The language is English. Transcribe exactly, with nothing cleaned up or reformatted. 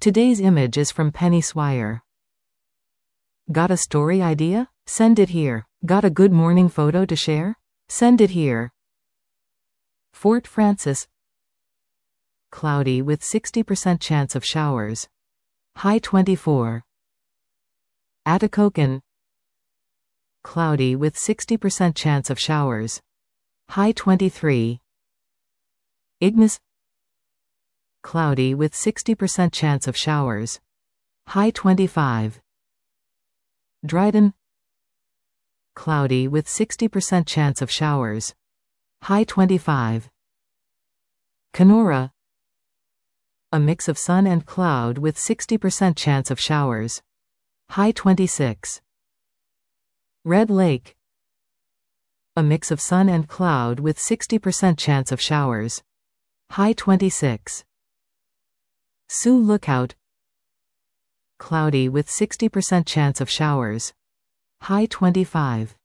Today's image is from Penny Swire. Got a story idea? Send it here. Got a good morning photo to share? Send it here. Fort Frances. Cloudy with sixty percent chance of showers. High twenty-four. Atikokan. Cloudy with sixty percent chance of showers. High twenty-three. Ignis. Cloudy with sixty percent chance of showers. High twenty-five. Dryden. Cloudy with sixty percent chance of showers. High twenty-five. Kenora. A mix of sun and cloud with sixty percent chance of showers. High twenty-six. Red Lake. A mix of sun and cloud with sixty percent chance of showers. High twenty-six. Sioux Lookout. Cloudy with sixty percent chance of showers. High twenty-five.